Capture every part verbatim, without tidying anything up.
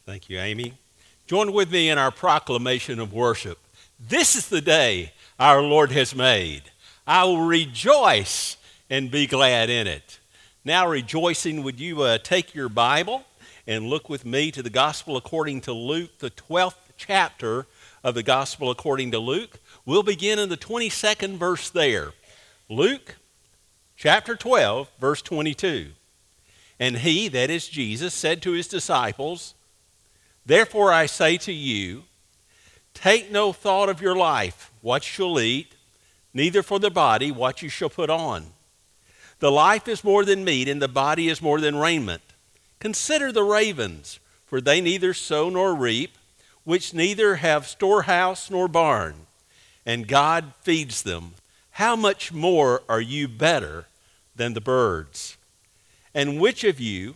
Thank you, Amy. Join with me in our proclamation of worship. This is the day our Lord has made. I will rejoice and be glad in it. Now, rejoicing, would you uh, take your Bible and look with me to the Gospel according to Luke, the twelfth chapter of the Gospel according to Luke. We'll begin in the twenty-second verse there. Luke chapter twelve, verse twenty-two. And he, that is Jesus, said to his disciples, Therefore I say to you, take no thought of your life, what you shall eat, neither for the body what you shall put on. The life is more than meat, and the body is more than raiment. Consider the ravens, for they neither sow nor reap, which neither have storehouse nor barn, and God feeds them. How much more are you better than the birds? And which of you,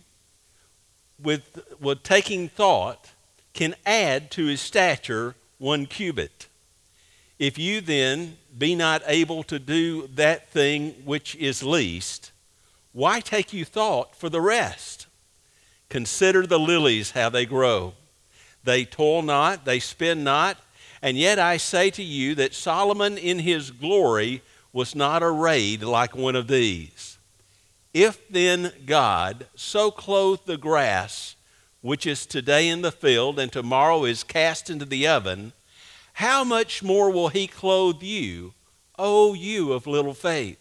with, with taking thought, can add to his stature one cubit? If you then be not able to do that thing which is least, why take you thought for the rest? Consider the lilies, how they grow. They toil not, they spin not, and yet I say to you that Solomon in his glory was not arrayed like one of these. If then God so clothe the grass, which is today in the field and tomorrow is cast into the oven, how much more will he clothe you, O you of little faith?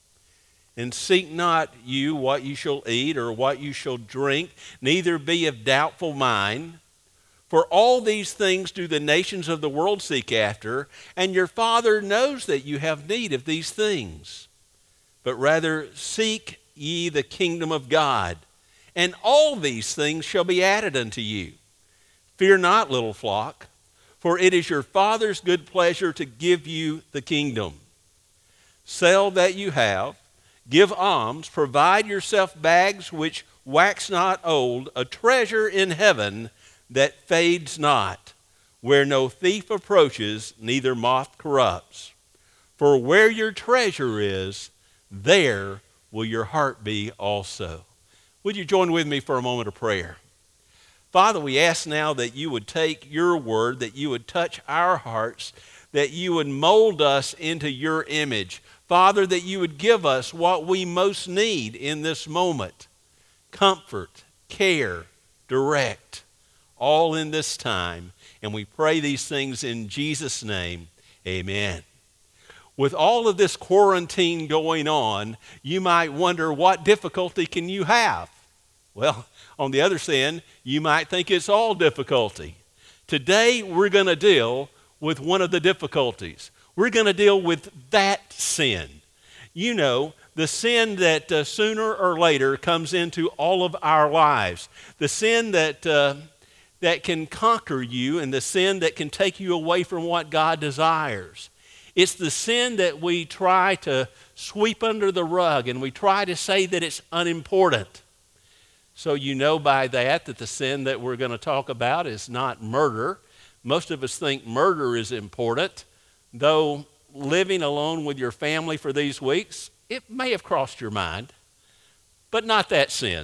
And seek not you what you shall eat or what you shall drink, neither be of doubtful mind. For all these things do the nations of the world seek after, and your Father knows that you have need of these things. But rather seek ye the kingdom of God, and all these things shall be added unto you. Fear not, little flock, for it is your Father's good pleasure to give you the kingdom. Sell that you have, give alms, provide yourself bags which wax not old, a treasure in heaven that fades not, where no thief approaches, neither moth corrupts. For where your treasure is, there will your heart be also. Would you join with me for a moment of prayer? Father, we ask now that you would take your word, that you would touch our hearts, that you would mold us into your image. Father, that you would give us what we most need in this moment. Comfort, care, direct, all in this time. And we pray these things in Jesus' name. Amen. With all of this quarantine going on, you might wonder, what difficulty can you have? Well, on the other hand, you might think it's all difficulty. Today, we're going to deal with one of the difficulties. We're going to deal with that sin. You know, the sin that uh, sooner or later comes into all of our lives. The sin that, uh, that can conquer you, and the sin that can take you away from what God desires. It's the sin that we try to sweep under the rug, and we try to say that it's unimportant. So you know by that that the sin that we're going to talk about is not murder. Most of us think murder is important, though living alone with your family for these weeks, it may have crossed your mind, but not that sin.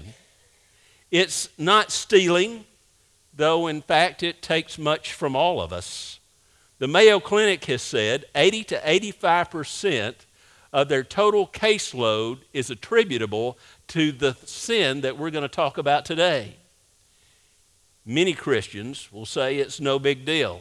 It's not stealing, though in fact it takes much from all of us. The Mayo Clinic has said eighty to eighty-five percent of their total caseload is attributable to the sin that we're going to talk about today. Many Christians will say it's no big deal.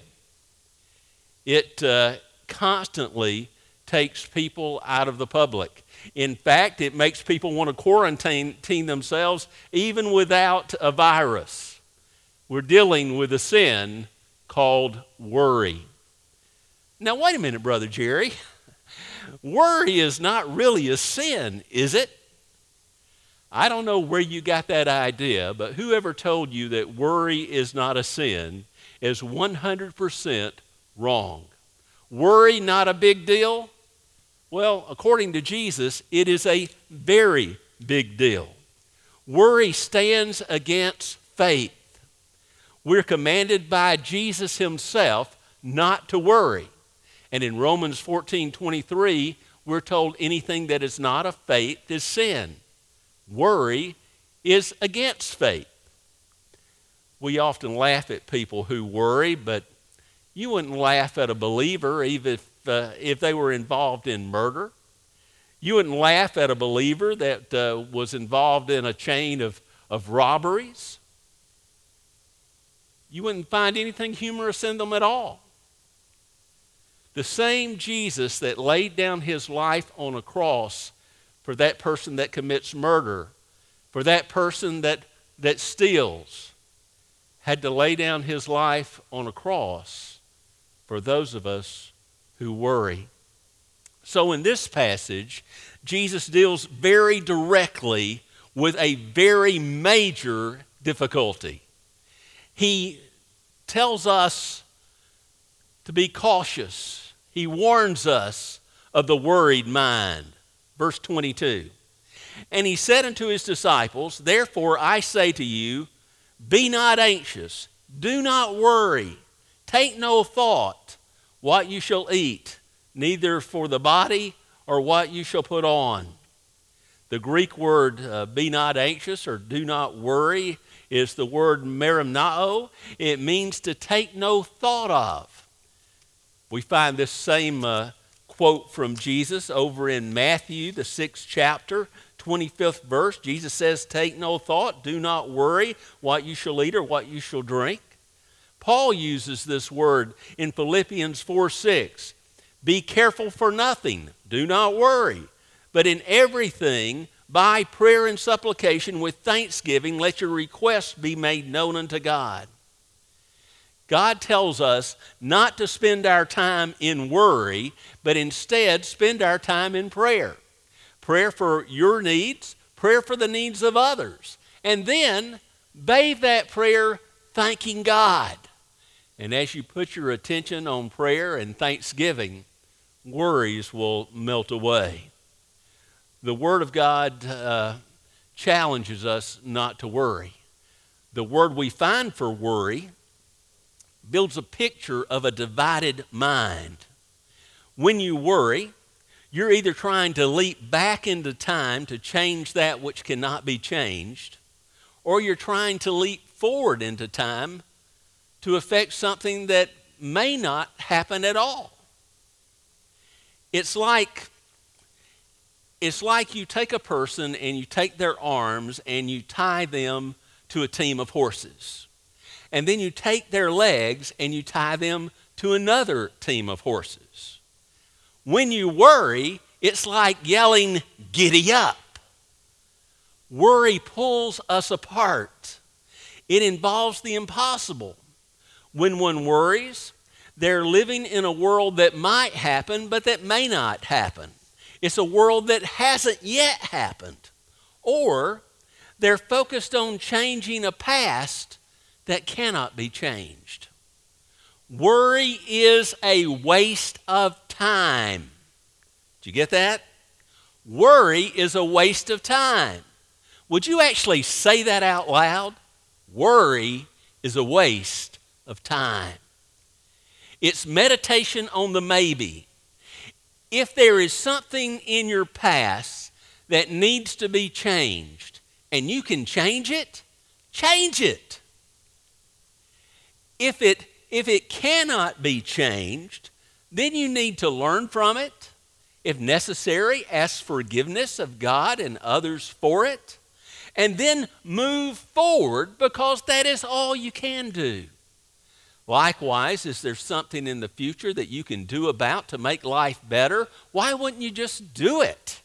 It uh, constantly takes people out of the public. In fact, it makes people want to quarantine themselves even without a virus. We're dealing with a sin called worry. Now, wait a minute, Brother Jerry. Worry is not really a sin, is it? I don't know where you got that idea, but whoever told you that worry is not a sin is one hundred percent wrong. Worry not a big deal? Well, according to Jesus, it is a very big deal. Worry stands against faith. We're commanded by Jesus himself not to worry. And in Romans fourteen twenty-three, we're told anything that is not of faith is sin. Worry is against faith. We often laugh at people who worry, but you wouldn't laugh at a believer even if, uh, if they were involved in murder. You wouldn't laugh at a believer that uh, was involved in a chain of, of robberies. You wouldn't find anything humorous in them at all. The same Jesus that laid down his life on a cross for that person that commits murder, for that person that, that steals, had to lay down his life on a cross for those of us who worry. So in this passage, Jesus deals very directly with a very major difficulty. He tells us to be cautious. He warns us of the worried mind. Verse twenty-two. And he said unto his disciples, therefore I say to you, be not anxious, do not worry, take no thought what you shall eat, neither for the body or what you shall put on. The Greek word uh, be not anxious or do not worry is the word merimnao. It means to take no thought of. We find this same uh, quote from Jesus over in Matthew, the sixth chapter, twenty-fifth verse. Jesus says, take no thought, do not worry what you shall eat or what you shall drink. Paul uses this word in Philippians four six. Be careful for nothing, do not worry, but in everything, by prayer and supplication with thanksgiving, let your requests be made known unto God. God tells us not to spend our time in worry, but instead spend our time in prayer. Prayer for your needs, prayer for the needs of others. And then bathe that prayer thanking God. And as you put your attention on prayer and thanksgiving, worries will melt away. The Word of God uh, challenges us not to worry. The word we find for worry builds a picture of a divided mind. When you worry, you're either trying to leap back into time to change that which cannot be changed, or you're trying to leap forward into time to affect something that may not happen at all. It's like, it's like you take a person and you take their arms and you tie them to a team of horses. And then you take their legs and you tie them to another team of horses. When you worry, it's like yelling, giddy up. Worry pulls us apart. It involves the impossible. When one worries, they're living in a world that might happen, but that may not happen. It's a world that hasn't yet happened. Or they're focused on changing a past that cannot be changed. Worry is a waste of time. Did you get that? Worry is a waste of time. Would you actually say that out loud? Worry is a waste of time. It's meditation on the maybe. If there is something in your past that needs to be changed and you can change it, change it. If it, if it cannot be changed, then you need to learn from it. If necessary, ask forgiveness of God and others for it. And then move forward because that is all you can do. Likewise, is there something in the future that you can do about to make life better? Why wouldn't you just do it?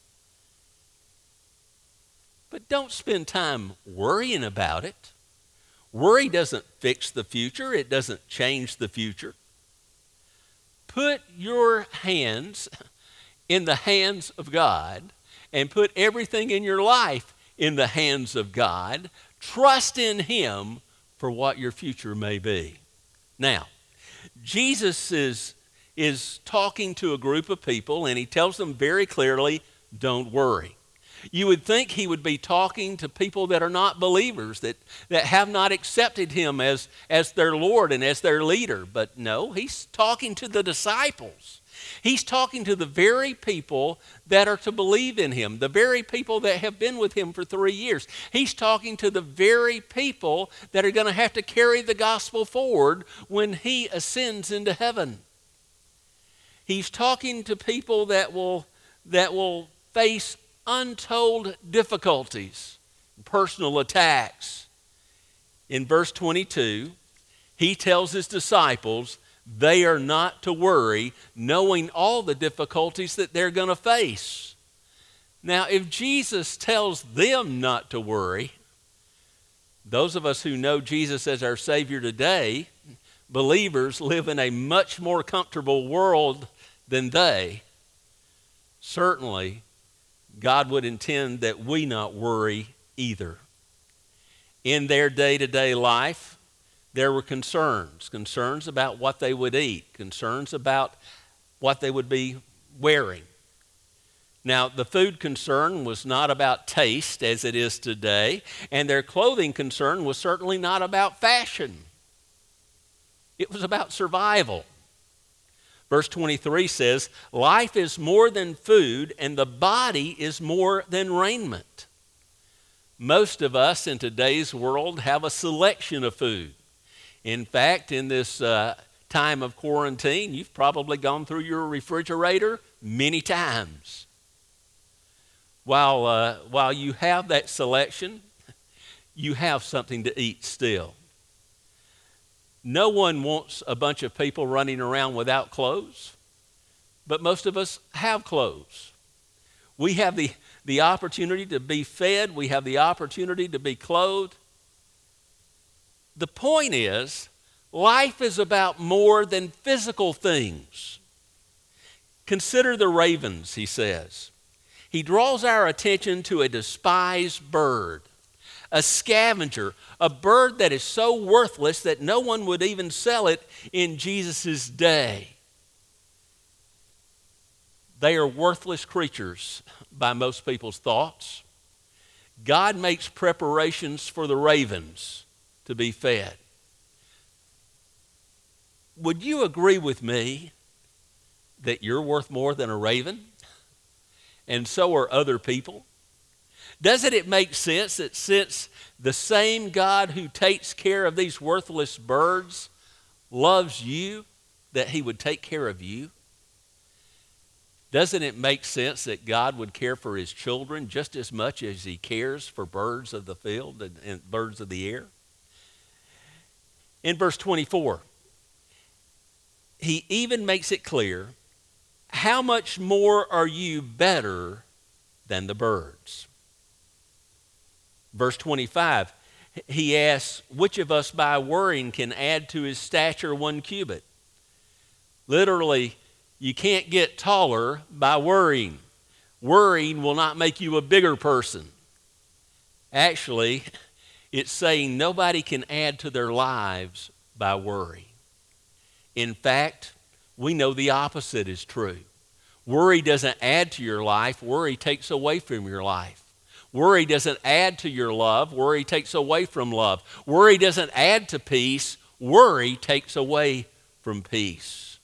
But don't spend time worrying about it. Worry doesn't fix the future. It doesn't change the future. Put your hands in the hands of God and put everything in your life in the hands of God. Trust in Him for what your future may be. Now, Jesus is, is talking to a group of people and He tells them very clearly, don't worry. You would think He would be talking to people that are not believers, that, that have not accepted Him as, as their Lord and as their leader. But no, He's talking to the disciples. He's talking to the very people that are to believe in him, the very people that have been with him for three years. He's talking to the very people that are going to have to carry the gospel forward when he ascends into heaven. He's talking to people that will, that will face untold difficulties, personal attacks. In verse twenty-two, he tells his disciples they are not to worry, knowing all the difficulties that they're going to face. Now, if Jesus tells them not to worry, those of us who know Jesus as our Savior today, believers, live in a much more comfortable world than they. Certainly, God would intend that we not worry either. In their day-to-day life, there were concerns, concerns about what they would eat, concerns about what they would be wearing. Now, the food concern was not about taste as it is today, and their clothing concern was certainly not about fashion. It was about survival. Verse twenty-three says, life is more than food, and the body is more than raiment. Most of us in today's world have a selection of food. In fact, in this uh, time of quarantine, you've probably gone through your refrigerator many times. While, uh, while you have that selection, you have something to eat still. No one wants a bunch of people running around without clothes, but most of us have clothes. We have the, the opportunity to be fed. We have the opportunity to be clothed. The point is, life is about more than physical things. Consider the ravens, he says. He draws our attention to a despised bird, a scavenger, a bird that is so worthless that no one would even sell it in Jesus' day. They are worthless creatures by most people's thoughts. God makes preparations for the ravens to be fed. Would you agree with me that you're worth more than a raven? And so are other people? Doesn't it make sense that since the same God who takes care of these worthless birds loves you, that he would take care of you? Doesn't it make sense that God would care for his children just as much as he cares for birds of the field and, and birds of the air? In verse twenty-four, he even makes it clear, how much more are you better than the birds? Verse twenty-five, he asks, which of us by worrying can add to his stature one cubit? Literally, you can't get taller by worrying. Worrying will not make you a bigger person. Actually, it's saying nobody can add to their lives by worry. In fact, we know the opposite is true. Worry doesn't add to your life. Worry takes away from your life. Worry doesn't add to your love. Worry takes away from love. Worry doesn't add to peace. Worry takes away from peace.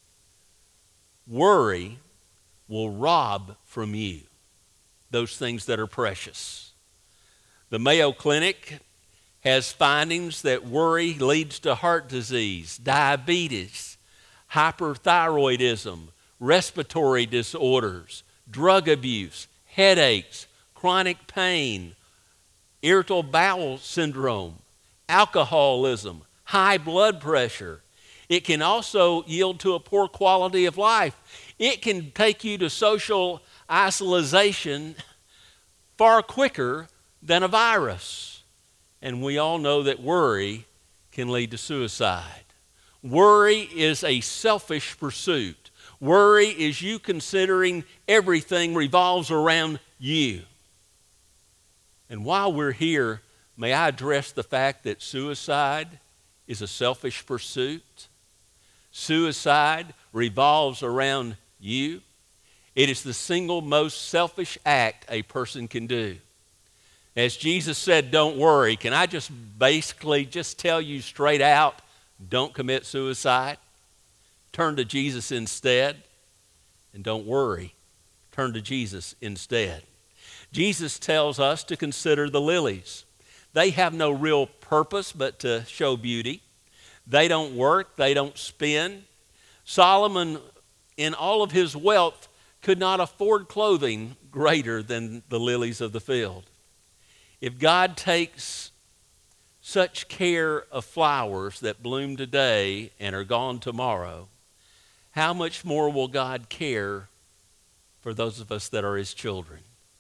Worry will rob from you those things that are precious. The Mayo Clinic has findings that worry leads to heart disease, diabetes, hyperthyroidism, respiratory disorders, drug abuse, headaches, chronic pain, irritable bowel syndrome, alcoholism, high blood pressure. It can also yield to a poor quality of life. It can take you to social isolation far quicker than a virus. And we all know that worry can lead to suicide. Worry is a selfish pursuit. Worry is you considering everything revolves around you. And while we're here, may I address the fact that suicide is a selfish pursuit? Suicide revolves around you. It is the single most selfish act a person can do. As Jesus said, don't worry. Can I just basically just tell you straight out, don't commit suicide? Turn to Jesus instead. And don't worry. Turn to Jesus instead. Jesus tells us to consider the lilies. They have no real purpose but to show beauty. They don't work. They don't spin. Solomon, in all of his wealth, could not afford clothing greater than the lilies of the field. If God takes such care of flowers that bloom today and are gone tomorrow, how much more will God care for those of us that are his children?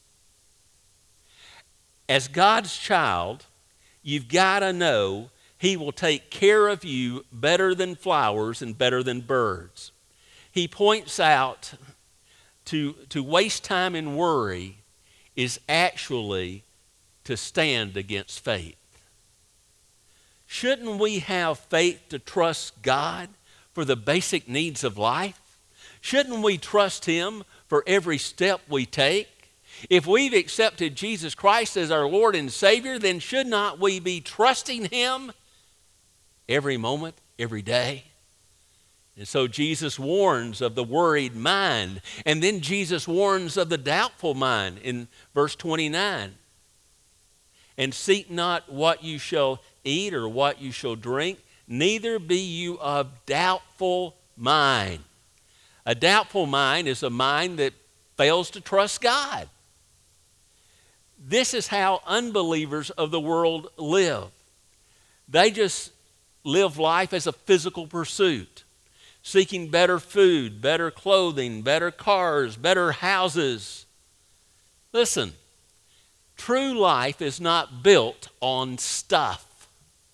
As God's child, you've got to know he will take care of you better than flowers and better than birds. He points out to, to waste time in worry is actually to stand against faith. Shouldn't we have faith to trust God for the basic needs of life? Shouldn't we trust him for every step we take? If we've accepted Jesus Christ as our Lord and Savior, then should not we be trusting him every moment, every day? And so Jesus warns of the worried mind. And then Jesus warns of the doubtful mind in verse twenty-nine. And seek not what you shall eat or what you shall drink, neither be you of doubtful mind. A doubtful mind is a mind that fails to trust God. This is how unbelievers of the world live. They just live life as a physical pursuit, seeking better food, better clothing, better cars, better houses. Listen, true life is not built on stuff.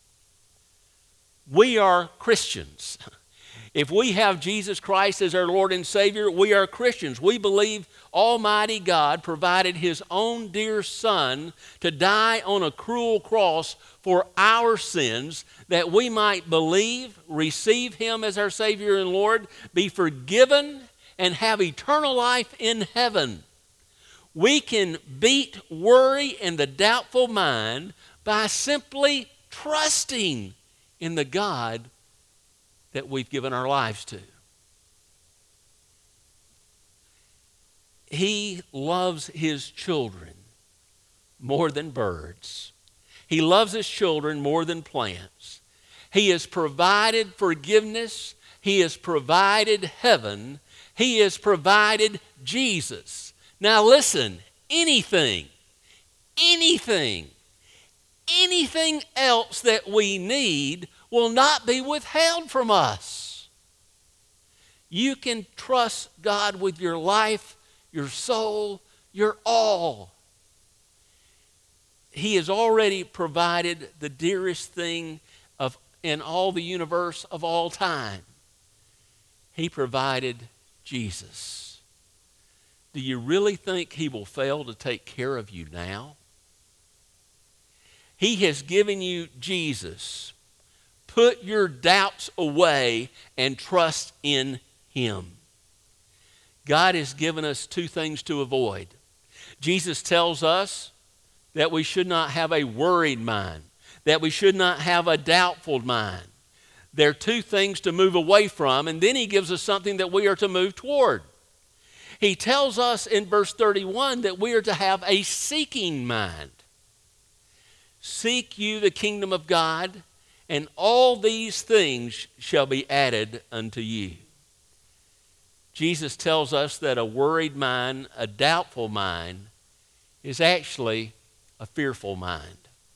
We are Christians. If we have Jesus Christ as our Lord and Savior, we are Christians. We believe Almighty God provided his own dear Son to die on a cruel cross for our sins, that we might believe, receive him as our Savior and Lord, be forgiven, and have eternal life in heaven. We can beat worry and the doubtful mind by simply trusting in the God that we've given our lives to. He loves his children more than birds. He loves his children more than plants. He has provided forgiveness. He has provided heaven. He has provided Jesus. Now listen, anything, anything, anything else that we need will not be withheld from us. You can trust God with your life, your soul, your all. He has already provided the dearest thing of in all the universe of all time. He provided Jesus. Do you really think he will fail to take care of you now? He has given you Jesus. Put your doubts away and trust in him. God has given us two things to avoid. Jesus tells us that we should not have a worried mind, that we should not have a doubtful mind. There are two things to move away from, and then he gives us something that we are to move toward. He tells us in verse thirty-one that we are to have a seeking mind. Seek you the kingdom of God, and all these things shall be added unto you. Jesus tells us that a worried mind, a doubtful mind, is actually a fearful mind.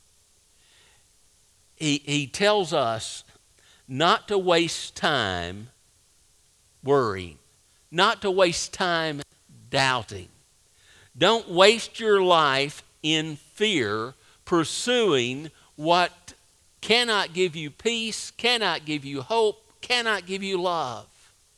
He, he tells us not to waste time worrying, not to waste time doubting. Don't waste your life in fear, pursuing what cannot give you peace, cannot give you hope, cannot give you love.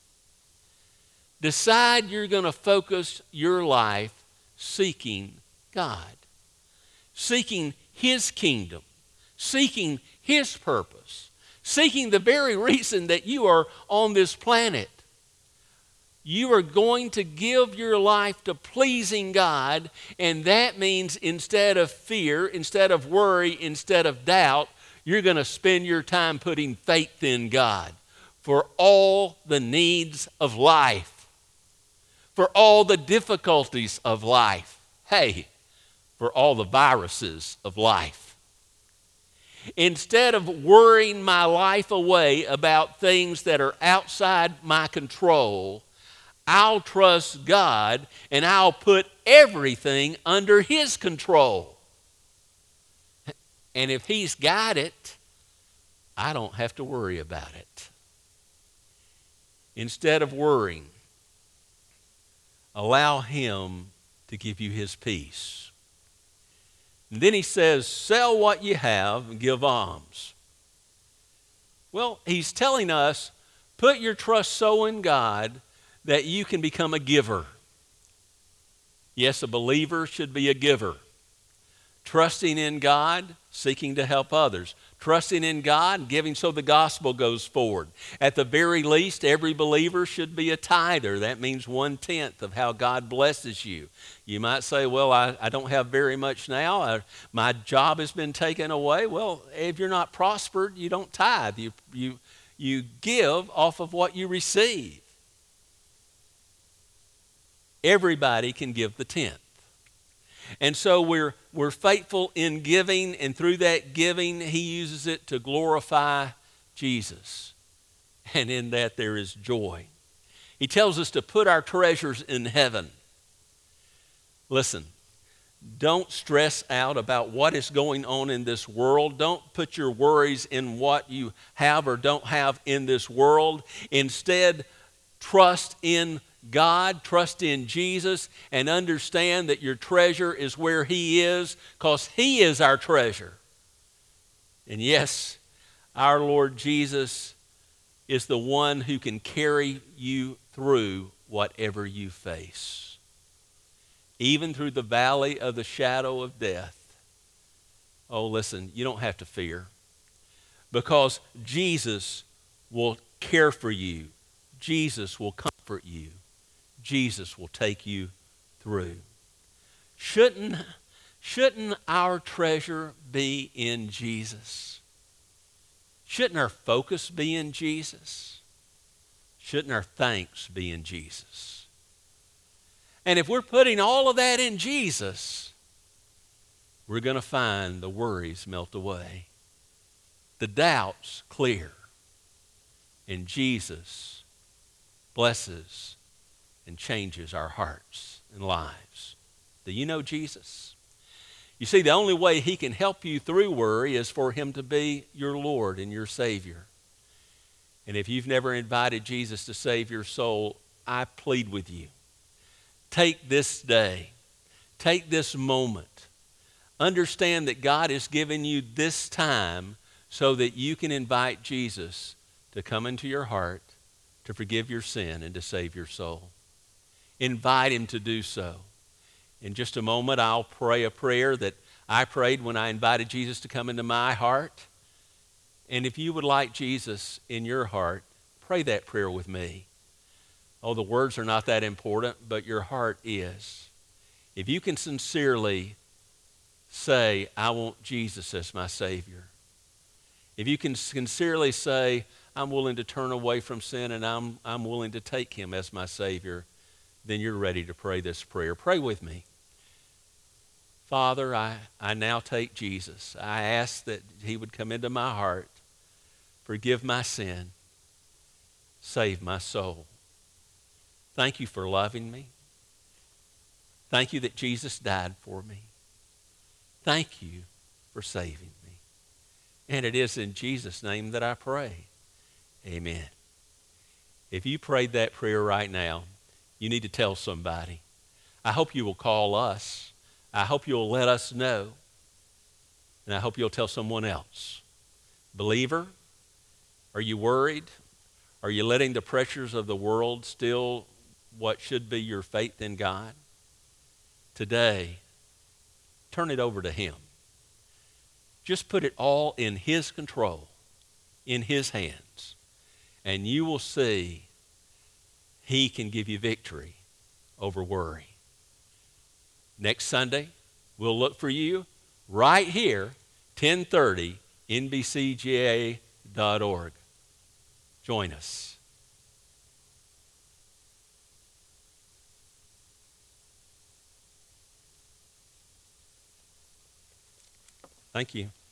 Decide you're going to focus your life seeking God, seeking his kingdom, seeking his purpose, seeking the very reason that you are on this planet. You are going to give your life to pleasing God, and that means instead of fear, instead of worry, instead of doubt, you're going to spend your time putting faith in God for all the needs of life. for all the difficulties of life. Hey, for all the viruses of life. Instead of worrying my life away about things that are outside my control, I'll trust God and I'll put everything under His control. And if He's got it, I don't have to worry about it. Instead of worrying, allow Him to give you His peace. And then He says, sell what you have and give alms. Well, He's telling us, put your trust so in God that you can become a giver. Yes, a believer should be a giver. Trusting in God, seeking to help others. Trusting in God, giving so the gospel goes forward. At the very least, every believer should be a tither. That means one-tenth of how God blesses you. You might say, well, I, I don't have very much now. I, my job has been taken away. Well, if you're not prospered, you don't tithe. You, you, you give off of what you receive. Everybody can give the tenth. And so we're, we're faithful in giving, and through that giving, He uses it to glorify Jesus. And in that there is joy. He tells us to put our treasures in heaven. Listen, don't stress out about what is going on in this world. Don't put your worries in what you have or don't have in this world. Instead, trust in God, trust in Jesus, and understand that your treasure is where He is, because He is our treasure. And yes, our Lord Jesus is the one who can carry you through whatever you face. Even through the valley of the shadow of death. Oh, listen, you don't have to fear, because Jesus will care for you. Jesus will comfort you. Jesus will take you through. Shouldn't, shouldn't our treasure be in Jesus? Shouldn't our focus be in Jesus? Shouldn't our thanks be in Jesus? And if we're putting all of that in Jesus, we're going to find the worries melt away, the doubts clear, and Jesus blesses and changes our hearts and lives. Do you know Jesus? You see, the only way He can help you through worry is for Him to be your Lord and your Savior. And if you've never invited Jesus to save your soul, I plead with you. Take this day. Take this moment. Understand that God has given you this time so that you can invite Jesus to come into your heart, to forgive your sin, and to save your soul. Invite Him to do so. In just a moment, I'll pray a prayer that I prayed when I invited Jesus to come into my heart. And if you would like Jesus in your heart, pray that prayer with me. Oh, the words are not that important, but your heart is. If you can sincerely say, I want Jesus as my Savior. If you can sincerely say, I'm willing to turn away from sin and I'm, I'm willing to take Him as my Savior, then you're ready to pray this prayer. Pray with me. Father, I, I now take Jesus. I ask that He would come into my heart, forgive my sin, save my soul. Thank you for loving me. Thank you that Jesus died for me. Thank you for saving me. And it is in Jesus' name that I pray. Amen. If you prayed that prayer right now, you need to tell somebody. I hope you will call us. I hope you'll let us know. And I hope you'll tell someone else. Believer, are you worried? Are you letting the pressures of the world steal what should be your faith in God? Today, turn it over to Him. Just put it all in His control, in His hands, and you will see He can give you victory over worry. Next Sunday, we'll look for you right here, ten thirty, N B C G A dot org. Join us. Thank you.